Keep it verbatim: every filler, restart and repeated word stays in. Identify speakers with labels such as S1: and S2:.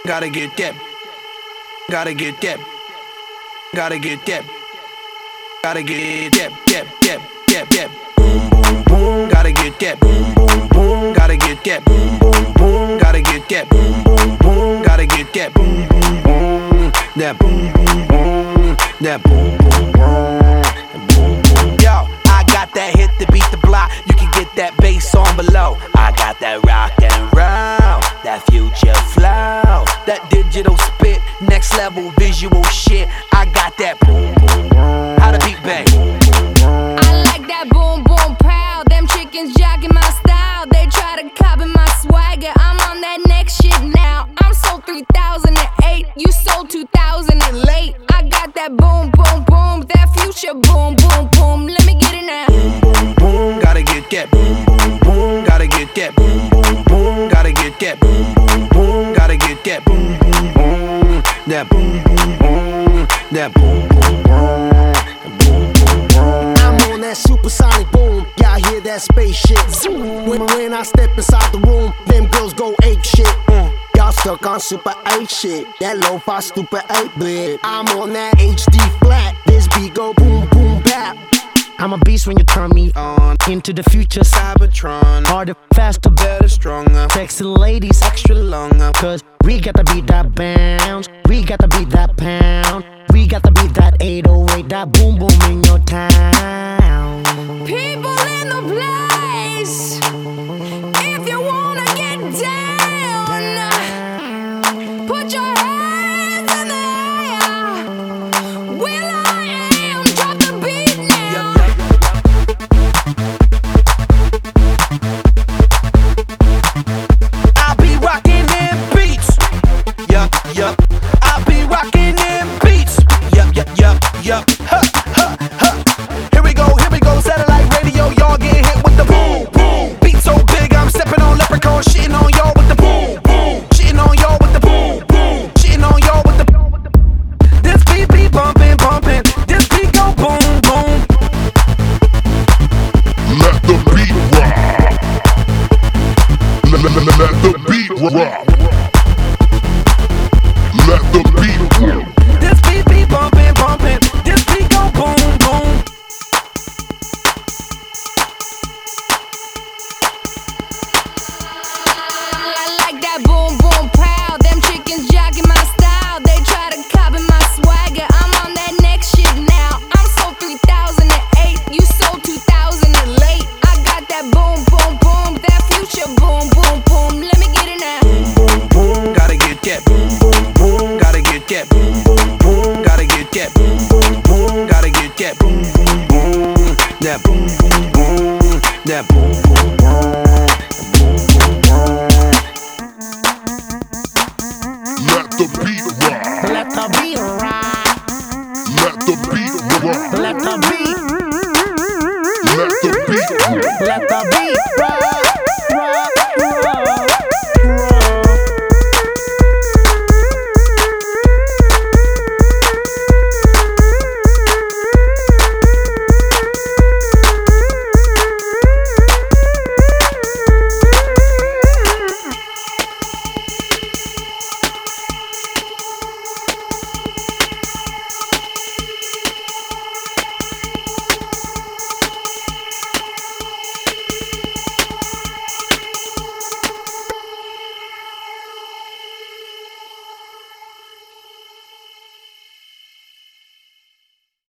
S1: Gotta get that. Gotta get that. Gotta get that. Gotta get that. That. That. That. That. Boom boom boom. Gotta get that. Boom boom boom. Gotta get that. Boom boom boom. Gotta get that. Boom boom boom. Gotta get that. Boom boom boom. That boom boom boom. That boom boom boom. Boom boom. Yo, I got that hit to beat the block. You can get that bass on below. I got that rock and roll, that future flow, that digital spit, next level visual shit. I got that boom boom boom. How the beat bang?
S2: I like that boom boom pow. Them chickens jacking my style. They try to copy my swagger. I'm on that next shit now. I'm sold three thousand eight. You sold two thousand late. I got that boom boom boom. That future boom boom boom. Let me get it now.
S1: Boom boom boom. Gotta get that. Boom boom boom. Gotta get that. Boom boom boom. Gotta get that. Boom boom boom. Gotta get that. Boom boom boom. That boom boom boom. That boom boom boom. Boom boom boom.
S3: I'm on that supersonic boom. Y'all hear that spaceship? Zoom. When, when I step inside the room, them girls go ape shit. Mm. Y'all stuck on super eight shit. That lo-fi stupid eight bit. I'm on that H D flat. This beat go boom boom bap. I'm a beast when you turn me on. Into the future, Cybertron. Harder, faster, better, stronger. Sexy ladies, extra longer. Cause we got to beat that bounce. We got to beat that pound. We got to beat that eight oh eight. That boom boom in your town.
S2: People in the place. If you wanna get down, put your hands in the air. Will I am, drop the beat now.
S1: I'll be rocking them beats. Yup, yup. I'll be rocking them beats. Yup, yup, yup, yup. Huh, huh, huh. Here we go, here we go. Satellite radio, y'all get hit with the boom, boom. Beat so big, I'm stepping on leprechaun, shitting on y'all with the boom, boom. Shitting on y'all with the boom, boom. Shitting on y'all with the. This beat be bumping, bumping. This beat go boom, boom.
S4: Let the beat rock. Let, let, let, let the beat rock. Let the beat rock.
S1: This beat be bumping, bumping. This beat go boom, boom.
S2: I like that boom boom pow. Them chickens jacking my style. They try to copy my swagger. I'm on that next shit now. I'm sold three thousand eight. You sold two thousand late. I got that boom boom boom. That future boom boom boom. Let me get it now.
S1: Boom boom boom. Gotta get that. Boom boom boom. Gotta get that. Boom boom boom. Gotta get that. Boom boom boom. Gotta get that. Boom boom boom. That boom boom boom. That boom boom boom. Boom boom boom.
S4: Let the beat rock.
S3: Let the beat rock.
S4: Let the beat rock.
S3: Let the beat